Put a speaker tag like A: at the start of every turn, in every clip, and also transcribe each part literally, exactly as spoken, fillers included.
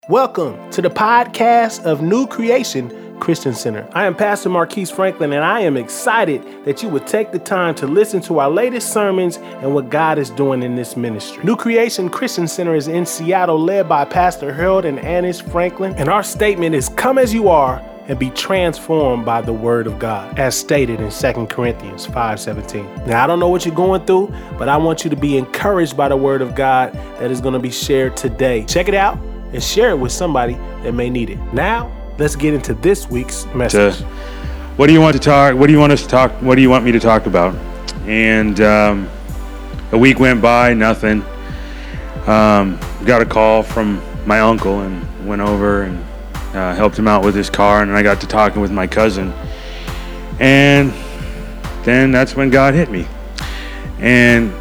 A: Welcome to the podcast of New Creation Christian Center. I am Pastor Marquise Franklin, and I am excited that you would take the time to listen to our latest sermons and what God is doing in this ministry. New Creation Christian Center is in Seattle, led by Pastor Harold and Annis Franklin, and our statement is, "Come as you are and be transformed by the word of God," as stated in Second Corinthians five seventeen. Now, I don't know what you're going through, but I want you to be encouraged by the word of God that is going to be shared today. Check it out and share it with somebody that may need it. Now, let's get into this week's message.
B: To, what do you want to talk? What do you want us to talk? What do you want me to talk about? And um, a week went by, nothing. Um, got a call from my uncle and went over and uh, helped him out with his car, and I got to talking with my cousin. And then that's when God hit me. And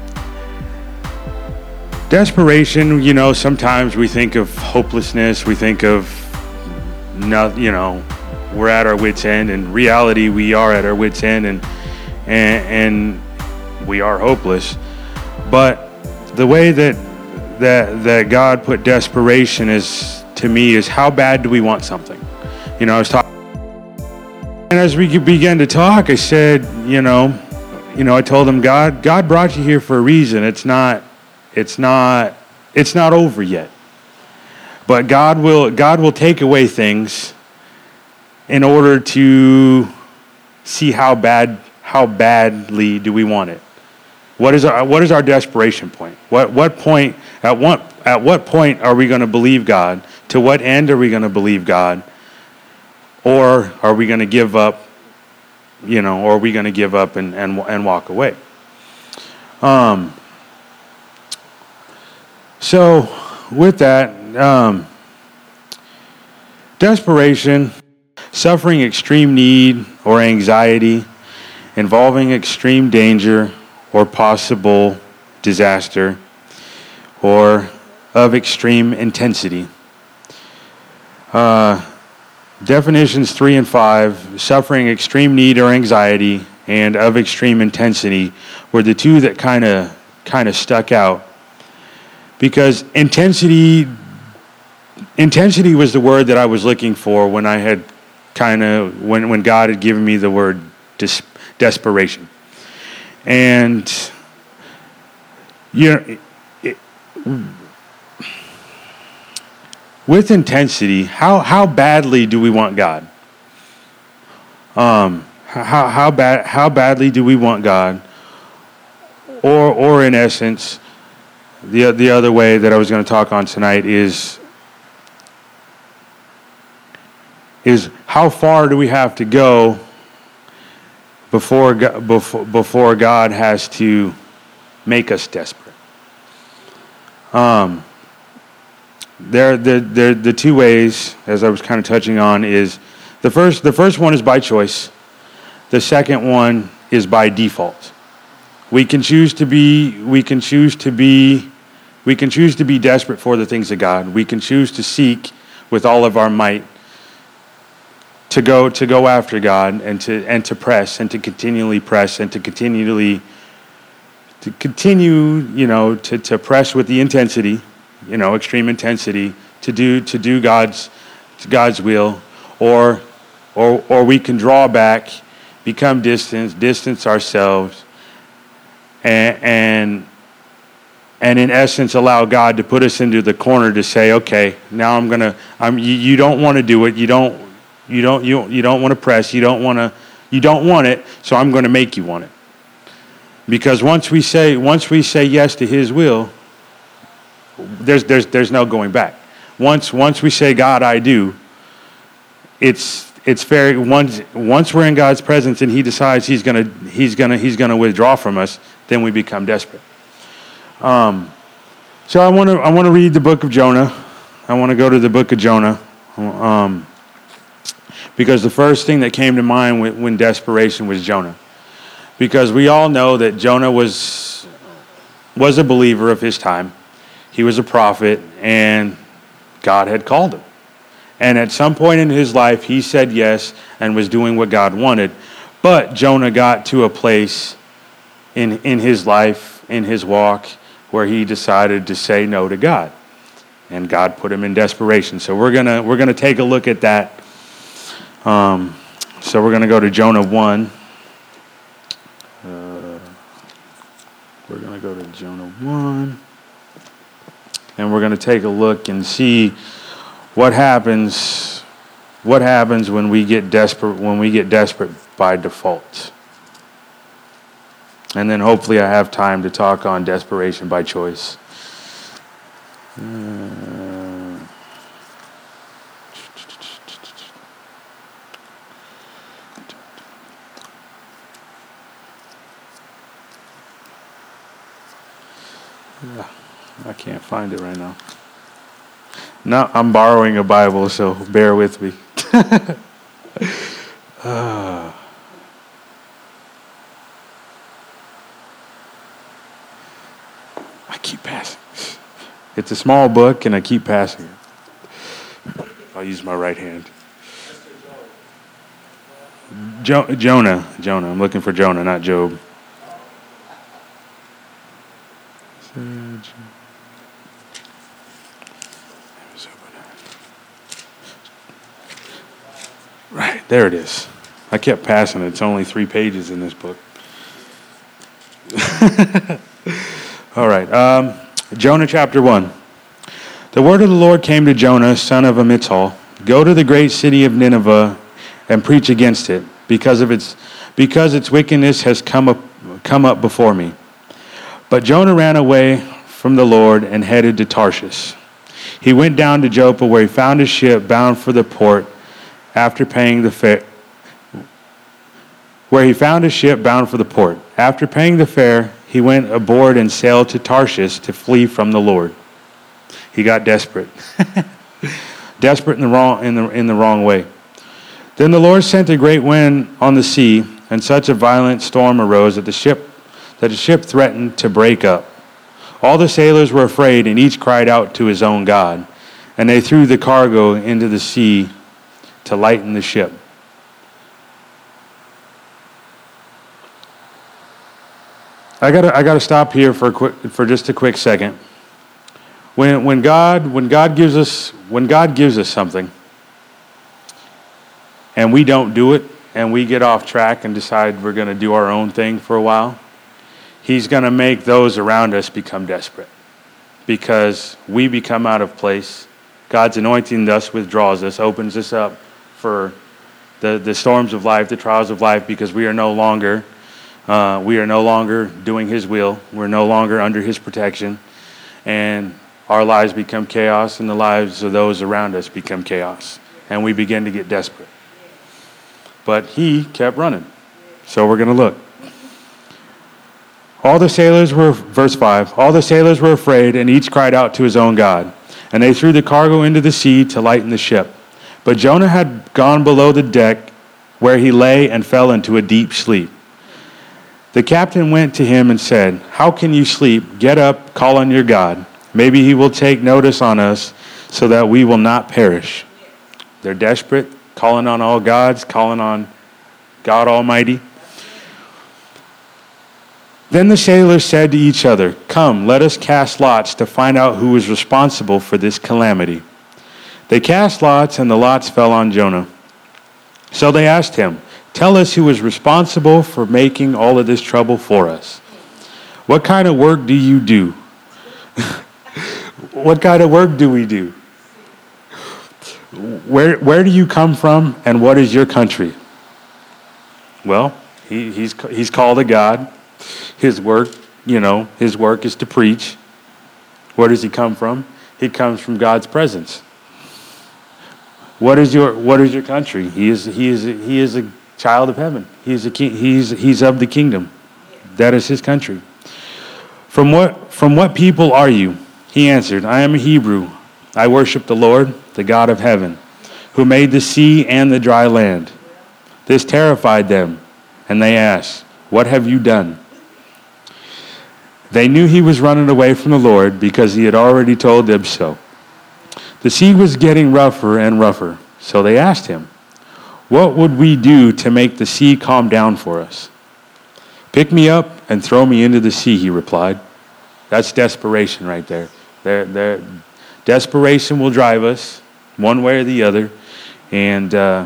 B: desperation, you know, sometimes we think of hopelessness, we think of, no, you know, we're at our wits' end. In reality, we are at our wits' end, and, and and we are hopeless. But the way that that that God put desperation is, to me, is how bad do we want something? You know, I was talking, and as we began to talk, I said, you know, you know, I told him, God, God brought you here for a reason. It's not. It's not it's not over yet. But God will God will take away things in order to see how bad how badly do we want it. What is our what is our desperation point? What what point at what at what point are we going to believe God? To what end are we going to believe God? Or are we going to give up, you know, or are we going to give up and, and and walk away? Um So, with that, um, desperation, suffering extreme need or anxiety, involving extreme danger or possible disaster, or of extreme intensity. Uh, definitions three and five, suffering extreme need or anxiety, and of extreme intensity, were the two that kind of kind of stuck out. Because intensity, intensity was the word that I was looking for when I had kind of, when, when God had given me the word dis, desperation. And, you know, it, with intensity, how, how badly do we want God? Um, how, how, bad, how badly do we want God? Or, or in essence, The the other way that I was going to talk on tonight is is how far do we have to go before before before God has to make us desperate? Um, there the the the two ways, as I was kind of touching on, is the first the first one is by choice. The second one is by default. We can choose to be, we can choose to be, we can choose to be desperate for the things of God. We can choose to seek with all of our might to go to go after God and to and to press and to continually press and to continually to continue, you know, to, to press with the intensity, you know, extreme intensity to do to do God's to God's will, or or or we can draw back, become distant, distance ourselves. And, and and in essence allow God to put us into the corner to say, okay, now I'm gonna. I'm. You, you don't want to do it. You don't. You don't. You you don't want to press. You don't want to. You don't want it. So I'm going to make you want it. Because once we say once we say yes to His will, there's there's there's no going back. Once once we say, God, I do. It's it's very once once we're in God's presence and He decides He's gonna He's gonna He's gonna withdraw from us. Then we become desperate. Um, so I want to I want to read the book of Jonah. I want to go to the book of Jonah, um, because the first thing that came to mind when, when desperation was Jonah, because we all know that Jonah was was a believer of his time. He was a prophet, and God had called him. And at some point in his life, he said yes and was doing what God wanted. But Jonah got to a place in in his life, in his walk, where he decided to say no to God. and God put him in desperation. So we're gonna we're gonna take a look at that. Um, so we're gonna go to Jonah one. Uh, we're gonna go to Jonah one, and we're gonna take a look and see what happens. What happens when we get desperate? When we get desperate by default. And then hopefully I have time to talk on desperation by choice. Uh, I can't find it right now. No, I'm borrowing a Bible, so bear with me. uh, I keep passing. It's a small book, and I keep passing it. I'll use my right hand. Jo- Jonah. Jonah. I'm looking for Jonah, not Job. Right, there it is. I kept passing it. It's only three pages in this book. All right. Um, Jonah chapter one. The word of the Lord came to Jonah, son of Amittai. Go to the great city of Nineveh and preach against it, because of its because its wickedness has come up come up before me. But Jonah ran away from the Lord and headed to Tarshish. He went down to Joppa, where he found a ship bound for the port. After paying the fare, where he found a ship bound for the port. After paying the fare, he went aboard and sailed to Tarshish to flee from the Lord. He got desperate. Desperate in the wrong in the in the wrong way. Then the Lord sent a great wind on the sea, and such a violent storm arose that the ship that the ship threatened to break up. All the sailors were afraid, and each cried out to his own God, and they threw the cargo into the sea to lighten the ship. I gotta I gotta stop here for a quick, for just a quick second. When when God when God gives us when God gives us something, and we don't do it, and we get off track and decide we're going to do our own thing for a while, He's going to make those around us become desperate, because we become out of place. God's anointing thus withdraws us, opens us up for the, the storms of life, the trials of life, because we are no longer uh, we are no longer doing His will. We're no longer under His protection, and our lives become chaos, and the lives of those around us become chaos, and we begin to get desperate. But He kept running, so we're going to look. All the sailors were, verse five, all the sailors were afraid, and each cried out to his own God. And they threw the cargo into the sea to lighten the ship. But Jonah had gone below the deck, where he lay and fell into a deep sleep. The captain went to him and said, "How can you sleep? Get up, call on your God. Maybe He will take notice on us, so that we will not perish." They're desperate, calling on all gods, calling on God Almighty. Then the sailors said to each other, "Come, let us cast lots to find out who is responsible for this calamity." They cast lots, and the lots fell on Jonah. So they asked him, "Tell us who is responsible for making all of this trouble for us. What kind of work do you do?" What kind of work do we do? Where, where do you come from, and what is your country? Well, he, he's, he's called a God. His work, you know, his work is to preach. Where does he come from? He comes from God's presence. What is your What is your country? He is he is he is a child of heaven. He is a king. He's he's of the kingdom. That is his country. From what from what people are you? He answered, "I am a Hebrew. I worship the Lord, the God of heaven, who made the sea and the dry land." This terrified them, and they asked, "What have you done?" They knew he was running away from the Lord, because he had already told them so. The sea was getting rougher and rougher, so they asked him, "What would we do to make the sea calm down for us?" "Pick me up and throw me into the sea," he replied. That's desperation right there. They're, they're, Desperation will drive us one way or the other. And uh,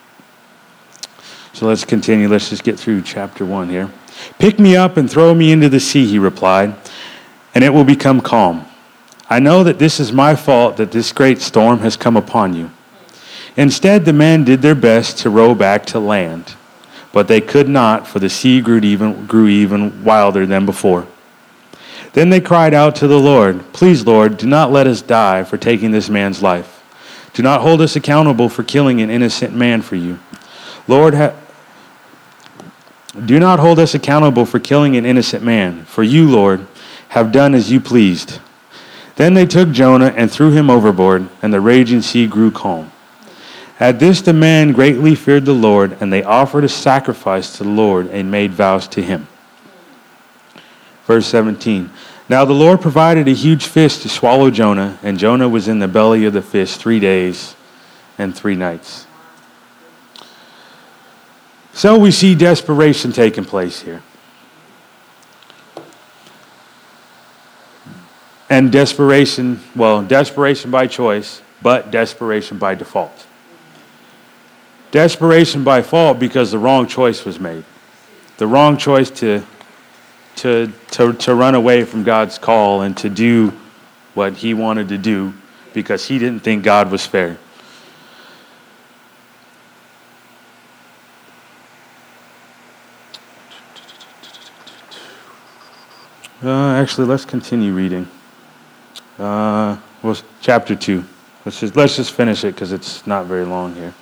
B: so let's continue. Let's just get through chapter one here. Pick me up and throw me into the sea, he replied, and it will become calm. I know that this is my fault that this great storm has come upon you. Instead, the men did their best to row back to land, but they could not, for the sea grew even, grew even wilder than before. Then they cried out to the Lord, "Please, Lord, do not let us die for taking this man's life. Do not hold us accountable for killing an innocent man for you. Lord, ha- do not hold us accountable for killing an innocent man, for you, Lord, have done as you pleased." Then they took Jonah and threw him overboard, and the raging sea grew calm. At this the men greatly feared the Lord, and they offered a sacrifice to the Lord and made vows to him. Verse seventeen. Now the Lord provided a huge fish to swallow Jonah, and Jonah was in the belly of the fish three days and three nights. So we see desperation taking place here. And desperation, well, desperation by choice, but desperation by default. Desperation by fault because the wrong choice was made. The wrong choice to, to, to, to run away from God's call and to do what he wanted to do because he didn't think God was fair. Uh, actually, let's continue reading. Uh, well, chapter two. Let's just let's just finish it because it's not very long here.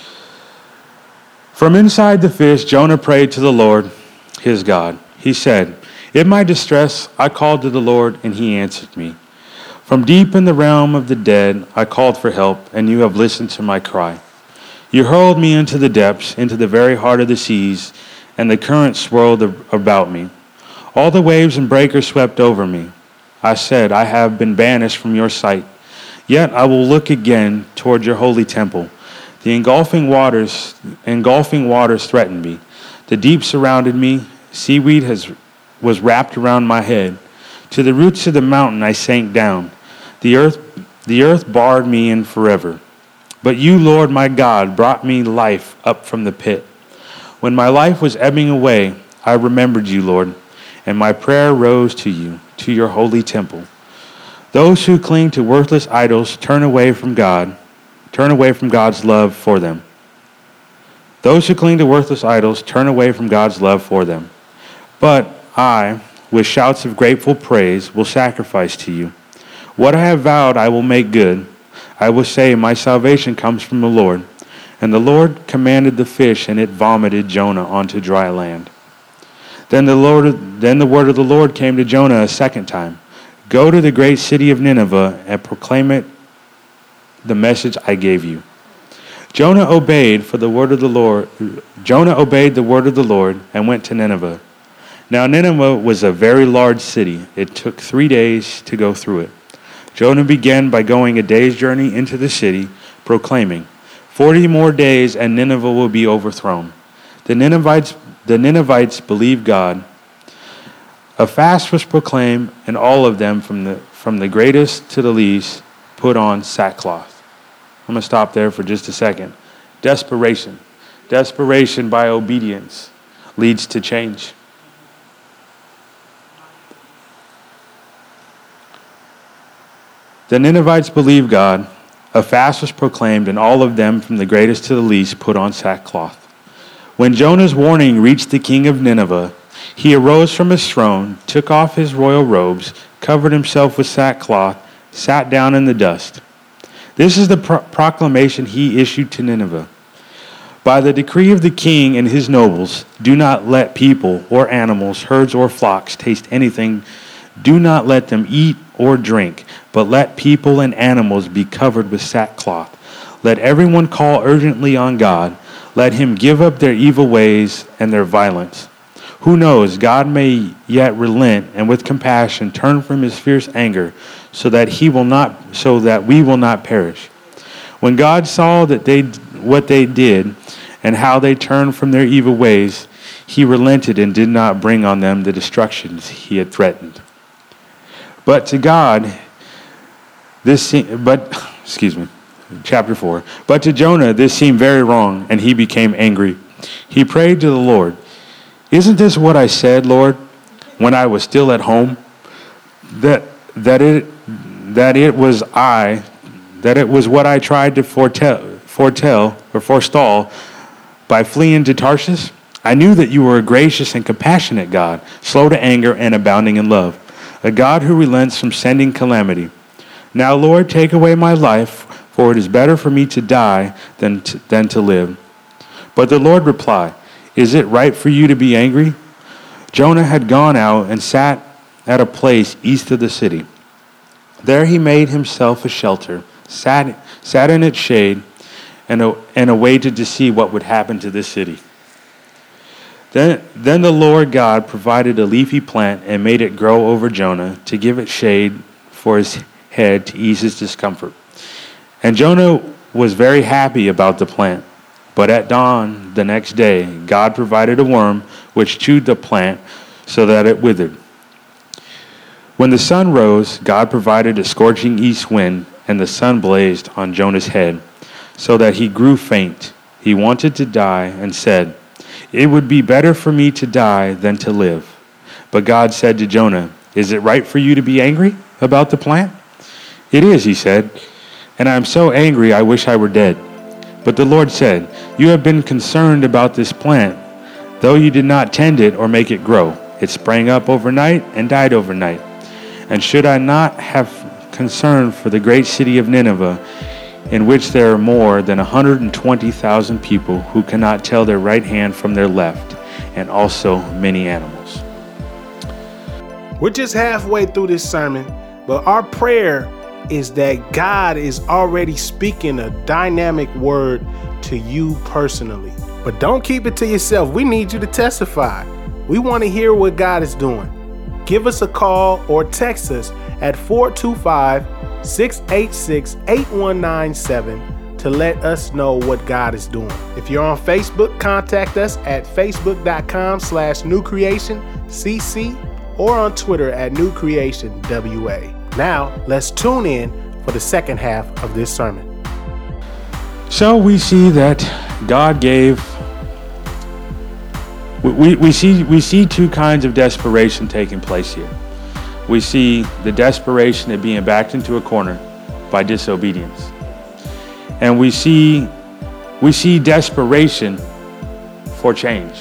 B: From inside the fish, Jonah prayed to the Lord, his God. He said, "In my distress, I called to the Lord, and he answered me. From deep in the realm of the dead, I called for help, and you have listened to my cry. You hurled me into the depths, into the very heart of the seas, and the current swirled about me. All the waves and breakers swept over me. I said, I have been banished from your sight. Yet I will look again toward your holy temple. The engulfing waters, engulfing waters threatened me. The deep surrounded me. Seaweed has, was wrapped around my head. To the roots of the mountain I sank down. The earth, the earth barred me in forever. But you, Lord my God, brought me life up from the pit. When my life was ebbing away, I remembered you, Lord, and my prayer rose to you, to your holy temple. Those who cling to worthless idols turn away from God, turn away from God's love for them. Those who cling to worthless idols turn away from God's love for them. But I, with shouts of grateful praise, will sacrifice to you. What I have vowed I will make good. I will say, my salvation comes from the Lord. And the Lord commanded the fish, and it vomited Jonah onto dry land. Then the Lord, then the word of the Lord came to Jonah a second time. Go to the great city of Nineveh and proclaim it the message I gave you. Jonah obeyed for the word of the Lord. Jonah obeyed the word of the Lord and went to Nineveh. Now Nineveh was a very large city. It took three days to go through it. Jonah began by going a day's journey into the city, proclaiming, Forty more days and Nineveh will be overthrown. The Ninevites The Ninevites believed God. A fast was proclaimed, and all of them, from the from the greatest to the least, put on sackcloth. I'm going to stop there for just a second. Desperation. Desperation by obedience leads to change. The Ninevites believed God. A fast was proclaimed, and all of them, from the greatest to the least, put on sackcloth. When Jonah's warning reached the king of Nineveh, he arose from his throne, took off his royal robes, covered himself with sackcloth, sat down in the dust. This is the pro- proclamation he issued to Nineveh. By the decree of the king and his nobles, do not let people or animals, herds or flocks taste anything. Do not let them eat or drink, but let people and animals be covered with sackcloth. Let everyone call urgently on God. Let him give up their evil ways and their violence. Who knows, God may yet relent and with compassion turn from his fierce anger so that he will not, so that we will not perish. When God saw that they what they did and how they turned from their evil ways, he relented and did not bring on them the destructions he had threatened. But to God, this se- but excuse me, chapter four. But to Jonah this seemed very wrong, and he became angry. He prayed to the Lord, "Isn't this what I said, Lord, when I was still at home? That that it that it was I, that it was what I tried to foretell, foretell or forestall by fleeing to Tarshish? I knew that you were a gracious and compassionate God, slow to anger and abounding in love, a God who relents from sending calamity. Now, Lord, take away my life, for it is better for me to die than to, than to live." But the Lord replied, "Is it right for you to be angry?" Jonah had gone out and sat at a place east of the city. There he made himself a shelter, sat, sat in its shade, and, and awaited to see what would happen to this city. Then, then the Lord God provided a leafy plant and made it grow over Jonah to give it shade for his head to ease his discomfort. And Jonah was very happy about the plant. But at dawn the next day, God provided a worm which chewed the plant so that it withered. When the sun rose, God provided a scorching east wind, and the sun blazed on Jonah's head, so that he grew faint. He wanted to die and said, "It would be better for me to die than to live." But God said to Jonah, "Is it right for you to be angry about the plant?" "It is," he said, "and I am so angry I wish I were dead." But the Lord said, "You have been concerned about this plant, though you did not tend it or make it grow. It sprang up overnight and died overnight. And should I not have concern for the great city of Nineveh, in which there are more than one hundred twenty thousand people who cannot tell their right hand from their left, and also many animals?"
A: We're just halfway through this sermon, but our prayer is that God is already speaking a dynamic word to you personally. But don't keep it to yourself. We need you to testify. We want to hear what God is doing. Give us a call or text us at four two five, six eight six, eight one nine seven to let us know what God is doing. If you're on Facebook, contact us at facebook.com slash new creation cc or on Twitter at new creation W A. Now, let's tune in for the second half of this sermon.
B: So we see that God gave, we, we, see, we see two kinds of desperation taking place here. We see the desperation of being backed into a corner by disobedience. And we see, we see desperation for change.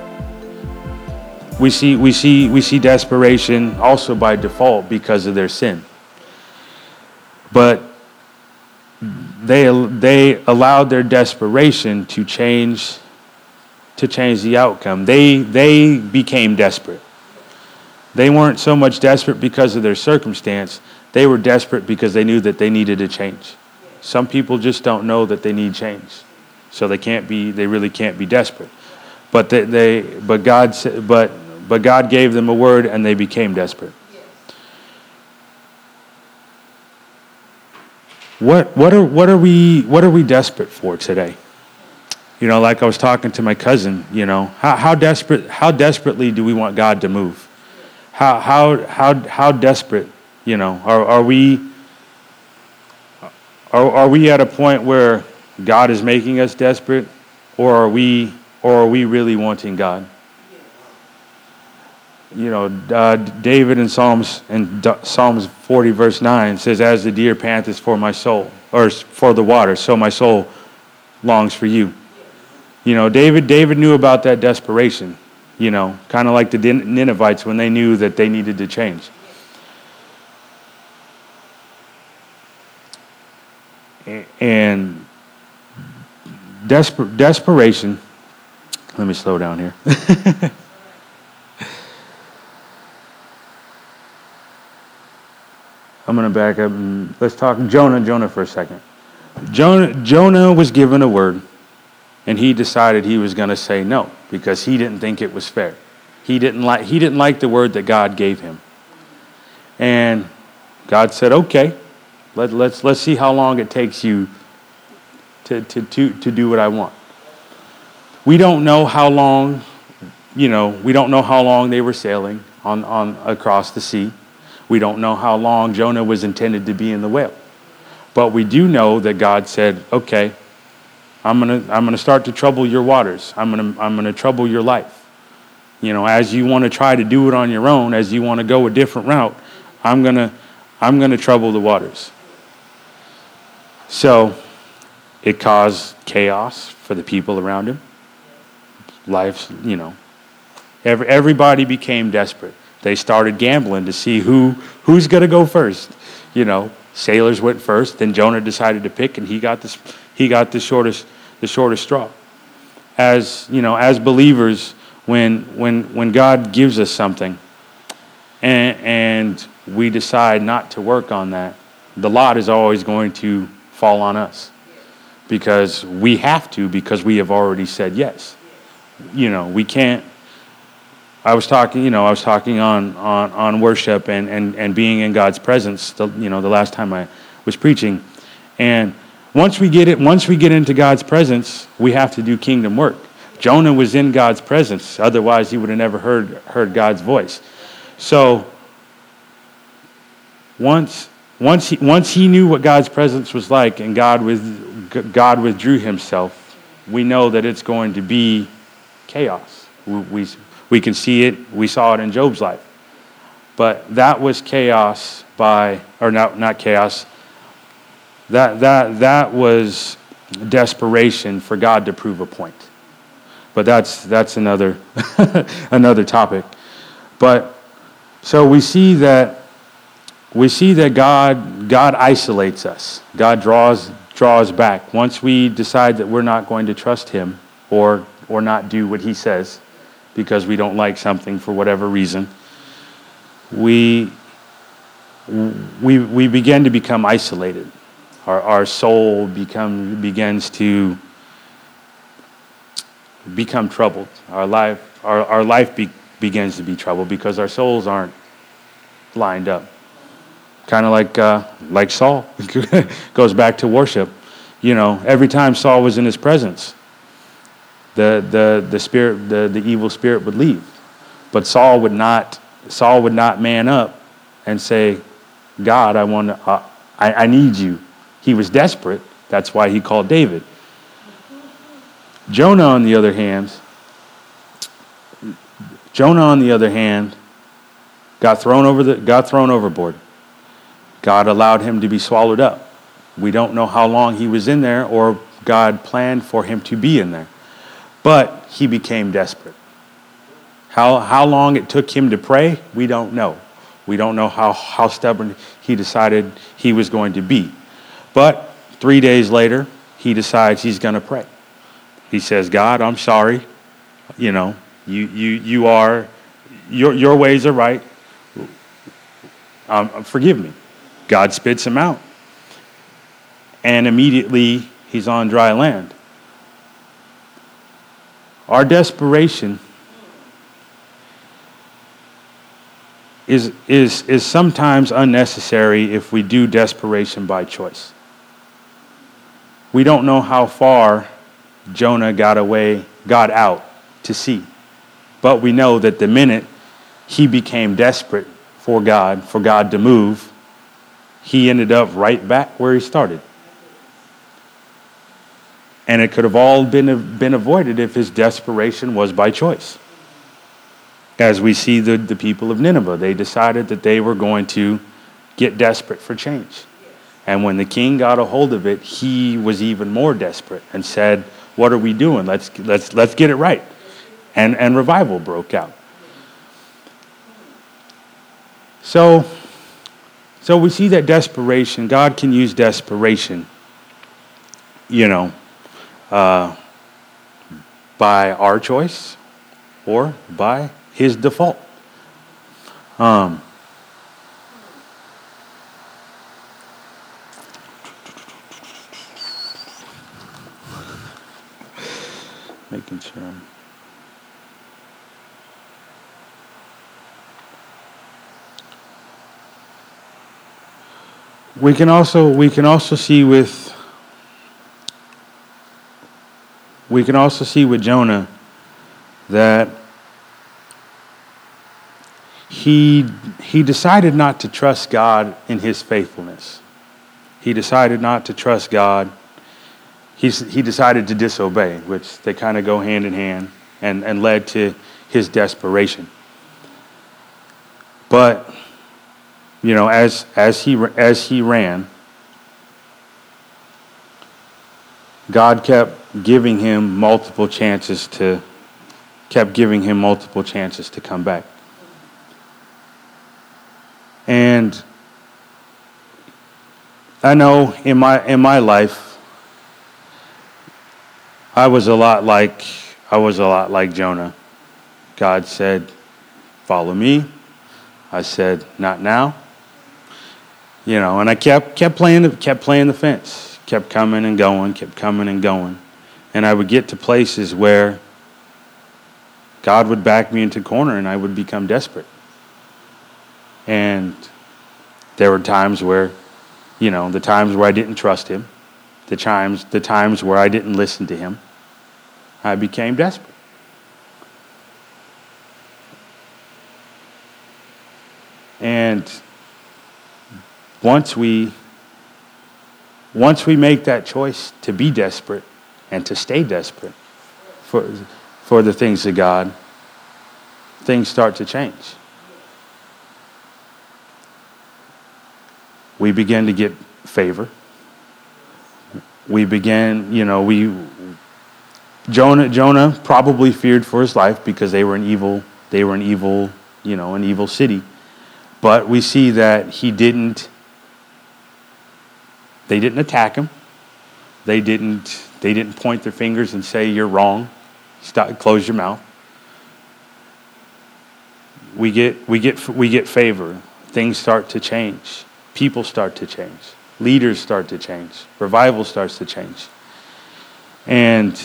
B: We see, we see, we see desperation also by default because of their sin. But they, they allowed their desperation to change, to change the outcome. They, they became desperate. They weren't so much desperate because of their circumstance. They were desperate because they knew that they needed a change. Some people just don't know that they need change, so they can't be. They really can't be desperate. But they, they but God, but but God gave them a word, and they became desperate. What what are what are we what are we desperate for today? You know, like I was talking to my cousin. You know, how how desperate how desperately do we want God to move? How how how how desperate? You know, are are we are are we at a point where God is making us desperate, or are we or are we really wanting God? You know, uh, David in Psalms in Psalms forty verse nine says, "As the deer panteth for my soul, or for the water, so my soul longs for you." You know, David David knew about that desperation. You know, kind of like the Ninevites when they knew that they needed to change. And desper- desperation. Let me slow down here. I'm going to back up and let's talk Jonah, Jonah for a second. Jonah, Jonah was given a word, and he decided he was going to say no because he didn't think it was fair. He didn't like he didn't like the word that God gave him. And God said, "Okay, let, let's let's see how long it takes you to, to to to do what I want." We don't know how long, you know, we don't know how long they were sailing on, on across the sea. We don't know how long Jonah was intended to be in the whale. But we do know that God said, okay, I'm gonna I'm gonna start to trouble your waters. I'm gonna I'm gonna trouble your life. You know, as you want to try to do it on your own, as you want to go a different route, I'm gonna I'm gonna trouble the waters. So it caused chaos for the people around him. Life, you know, every, everybody became desperate. They started gambling to see who who's gonna go first. You know, sailors went first, then Jonah decided to pick, and he got this he got the shortest the shortest straw. As you know, as believers, when when when God gives us something, and and we decide not to work on that, the lot is always going to fall on us, because we have to, because we have already said yes. You know, we can't. I was talking, you know, I was talking on on, on worship and, and, and being in God's presence. The, you know, the last time I was preaching, and once we get it, once we get into God's presence, we have to do kingdom work. Jonah was in God's presence; otherwise, he would have never heard heard God's voice. So once once he once he knew what God's presence was like, and God with God withdrew himself, we know that it's going to be chaos. We, we we can see it. We saw it in Job's life, but that was chaos by, or not not chaos. That that that was desperation for God to prove a point. But that's that's another another topic. But so we see that we see that God God isolates us. God draws draws back. Once we decide that we're not going to trust him, or or not do what he says because we don't like something for whatever reason, we we we begin to become isolated. Our our soul become begins to become troubled. Our life our, our life be, begins to be troubled because our souls aren't lined up. Kind of like uh, like Saul. Goes back to worship. You know, every time Saul was in his presence, the the the spirit the, the evil spirit would leave. But Saul would not Saul would not man up and say, God, I want to uh, I, I need you. He was desperate. That's why he called David. Jonah, on the other hand, Jonah, on the other hand, got thrown over the got thrown overboard. God allowed him to be swallowed up. We don't know how long he was in there, or God planned for him to be in there. But he became desperate. How how long it took him to pray, we don't know. We don't know how, how stubborn he decided he was going to be. But three days later, he decides he's going to pray. He says, God, I'm sorry. You know, you you you are, your your ways are right. Um, forgive me. God spits him out. And immediately he's on dry land. Our desperation is is is sometimes unnecessary if we do desperation by choice. We don't know how far Jonah got away, got out to sea. But we know that the minute he became desperate for God, for God to move, he ended up right back where he started. And it could have all been, been avoided if his desperation was by choice. As we see the, the people of Nineveh, they decided that they were going to get desperate for change. And when the king got a hold of it, he was even more desperate and said, what are we doing? Let's let's let's get it right. And and revival broke out. So so we see that desperation, God can use desperation, you know, uh, by our choice or by his default. Um Making sure I'm... We can also we can also see with we can also see with Jonah that he he decided not to trust God in his faithfulness. He decided not to trust God. He's, he decided to disobey, which they kind of go hand in hand, and, and led to his desperation. But, you know, as as he as he ran, God kept giving him multiple chances to kept giving him multiple chances to come back. And I know in my in my life, I was a lot like I was a lot like Jonah. God said, "Follow me." I said, "Not now." You know, and I kept kept playing the kept playing the fence, kept coming and going, kept coming and going, and I would get to places where God would back me into a corner, and I would become desperate. And there were times where, you know, the times where I didn't trust him, the times the times where I didn't listen to him, I became desperate. And once we once we make that choice to be desperate and to stay desperate for for the things of God, things start to change. We begin to get favor. We begin, you know, we Jonah Jonah probably feared for his life because they were an evil they were an evil, you know, an evil city. But we see that he didn't, they didn't attack him. They didn't, they didn't point their fingers and say, "You're wrong. Stop, close your mouth." We get, we get, we get favor. Things start to change. People start to change. Leaders start to change. Revival starts to change. And,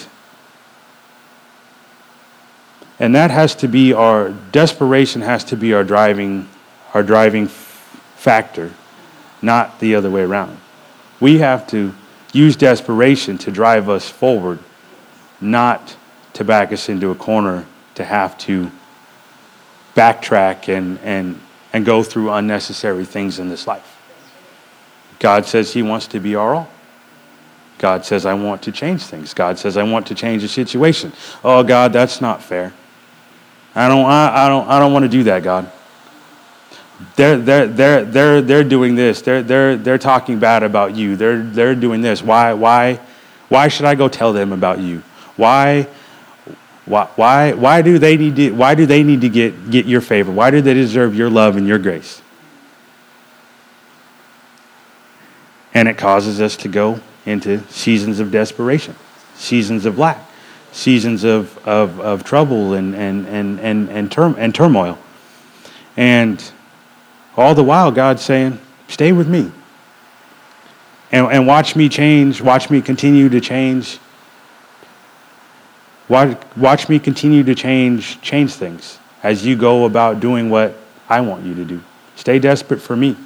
B: and that has to be our, desperation has to be our driving our driving factor, not the other way around. We have to use desperation to drive us forward, not to back us into a corner, to have to backtrack and, and, and go through unnecessary things in this life. God says he wants to be our all. God says, "I want to change things." God says, "I want to change the situation." "Oh, God, that's not fair. I don't, I, I don't, I don't want to do that, God. They're they're they're they're they're doing this. They're they're they're talking bad about you. They're they're doing this. Why why why should I go tell them about you? Why why why why do they need to why do they need to get get your favor? Why do they deserve your love and your grace?" And it causes us to go into seasons of desperation, seasons of lack, seasons of of, of trouble and and and and and, term, and turmoil. And all the while, God's saying, "Stay with me. And, and watch me change. Watch me continue to change. Watch, watch me continue to change, change things as you go about doing what I want you to do. Stay desperate for me."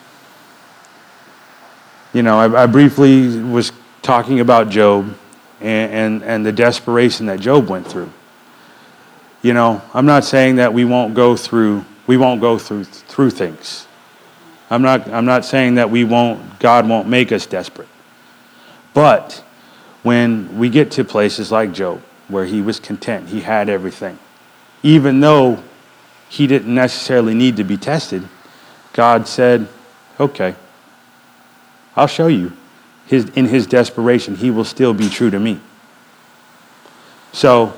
B: You know, I, I briefly was talking about Job and, and, and the desperation that Job went through. You know, I'm not saying that we won't go through we won't go through through things. I'm not I'm not saying that we won't God won't make us desperate. But when we get to places like Job, where he was content, he had everything, even though he didn't necessarily need to be tested, God said, "Okay, I'll show you." His in his desperation, he will still be true to me. So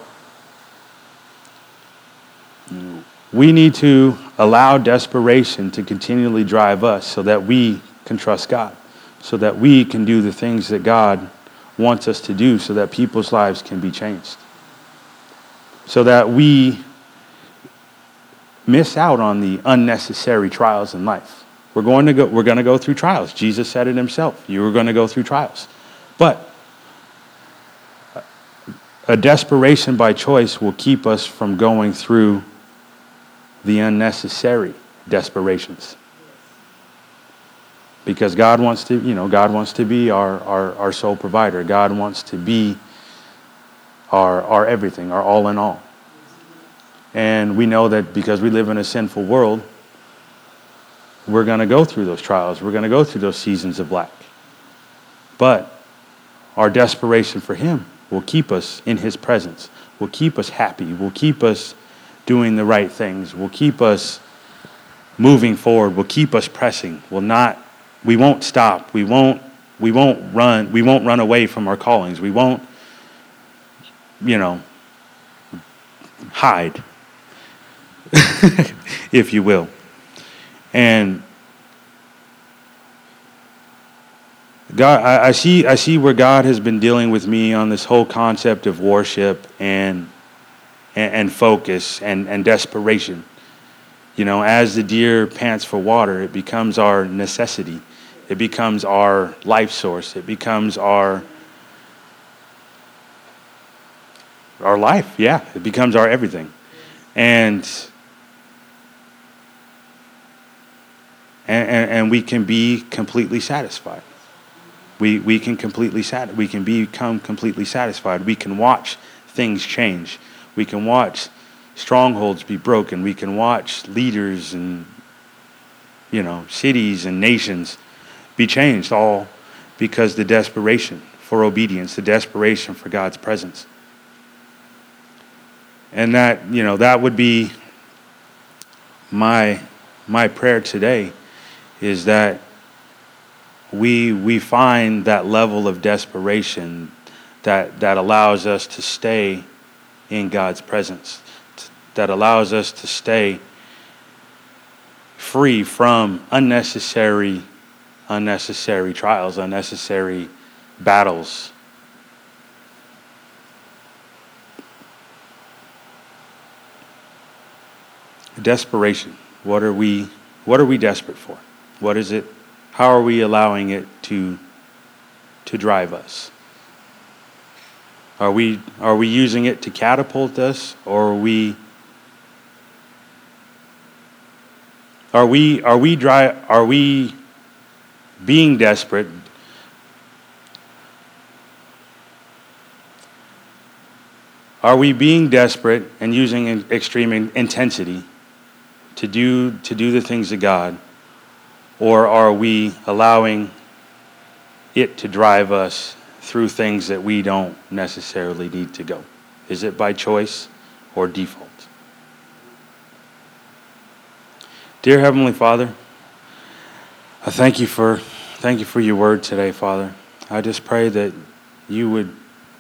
B: we need to allow desperation to continually drive us so that we can trust God, so that we can do the things that God wants us to do, so that people's lives can be changed, so that we miss out on the unnecessary trials in life. We're going to go, we're going to go through trials. Jesus said it himself. You are going to go through trials. But a desperation by choice will keep us from going through the unnecessary desperations. Because God wants to, you know, God wants to be our, our, our sole provider. God wants to be our, our everything, our all in all. And we know that because we live in a sinful world, we're going to go through those trials. We're going to go through those seasons of lack. But our desperation for him will keep us in his presence, will keep us happy, will keep us doing the right things, will keep us moving forward, will keep us pressing, will not, we won't stop, we won't, we won't run, we won't run away from our callings, we won't, you know, hide, if you will. And God, I, I see I see where God has been dealing with me on this whole concept of worship and and, and focus and, and desperation. You know, as the deer pants for water, it becomes our necessity. It becomes our life source. It becomes our our life. Yeah, it becomes our everything. And and, and we can be completely satisfied. We we can completely sat we can become completely satisfied. We can watch things change. We can watch strongholds be broken. We can watch leaders and, you know, cities and nations be changed, all because the desperation for obedience, the desperation for God's presence. And that, you know, that would be my my prayer today, is that we we find that level of desperation that that allows us to stay in God's presence, that allows us to stay free from unnecessary unnecessary trials, unnecessary battles. Desperation. What are we what are we desperate for? What is it? How are we allowing it to to drive us? Are we are we using it to catapult us, or are we are we are we dry are we being desperate? Are we being desperate and using extreme intensity to do to do the things of God? Or are we allowing it to drive us through things that we don't necessarily need to go? Is it by choice or default? Dear Heavenly Father, I thank you for thank you for your word today, Father. I just pray that you would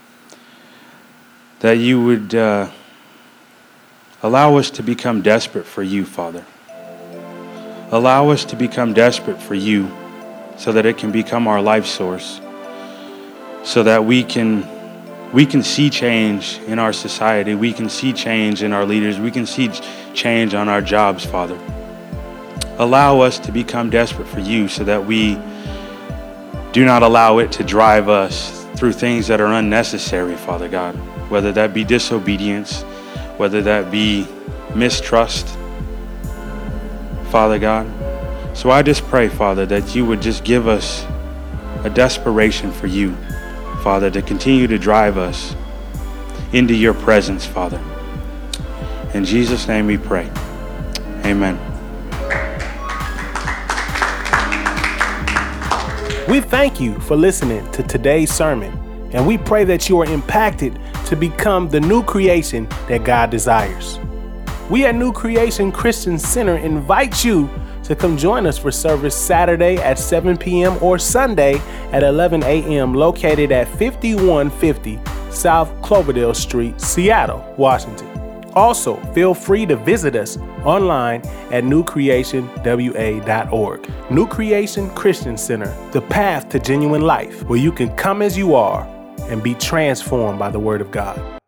B: that you would uh, allow us to become desperate for you, Father. Allow us to become desperate for you so that it can become our life source, so that we can we can see change in our society, we can see change in our leaders, we can see change on our jobs, Father. Allow us to become desperate for you so that we do not allow it to drive us through things that are unnecessary, Father God, whether that be disobedience, whether that be mistrust, Father God. So I just pray, Father, that you would just give us a desperation for you, Father, to continue to drive us into your presence, Father. In Jesus' name we pray. Amen.
A: We thank you for listening to today's sermon, and we pray that you are impacted to become the new creation that God desires. We at New Creation Christian Center invite you to come join us for service Saturday at seven p.m. or Sunday at eleven a.m. located at fifty-one fifty South Cloverdale Street, Seattle, Washington. Also, feel free to visit us online at new creation w a dot org. New Creation Christian Center, the path to genuine life, where you can come as you are and be transformed by the Word of God.